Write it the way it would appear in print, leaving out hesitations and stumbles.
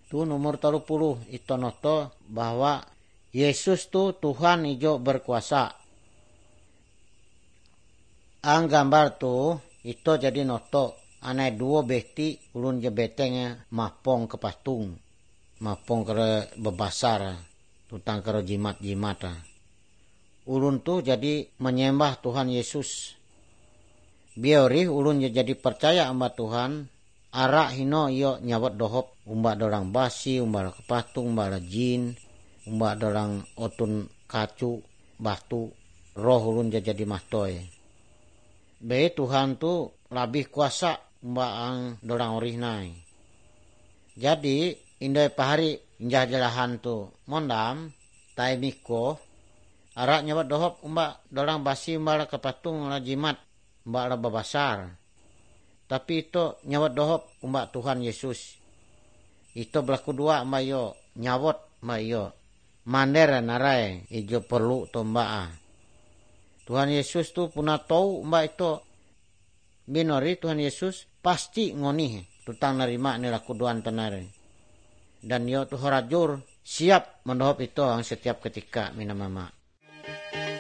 Tu nomor 30 itu noto bahwa Yesus tu Tuhan ijo berkuasa. Ang gambar tu itu jadi noto anai dua bekti ulun je betengnya mapong ke patung. Mapong kere bebasar tutang kere jimat-jimat. Ulun tu jadi menyembah Tuhan Yesus. Biori ulun jadi percaya amba Tuhan. Arak hino iyo nyawat dohop umba dorang basi, umba kepatung, umba jin, umba dorang otun kacu, batu, roh ulun jadi mahtoy. Be Tuhan tu lebih kuasa umba ang dorang orihnai. Jadi indai pahari injah jelahan tu mondam, tai miko, arak nyawat dohop umba dorang basi, umba kepatung, umba jimat, umba babasar. Tapi itu nyawat dohop umbak Tuhan Yesus. Itu berlaku dua mbak yo nyawat mbak yo. Mander narai ijo perlu to mbak. Tuhan Yesus tu puna tahu mbak itu binori Tuhan Yesus pasti ngoni tutang nerima ni laku duan tenare. Dan yo tu horajur siap mendohop itu setiap ketika mina mama.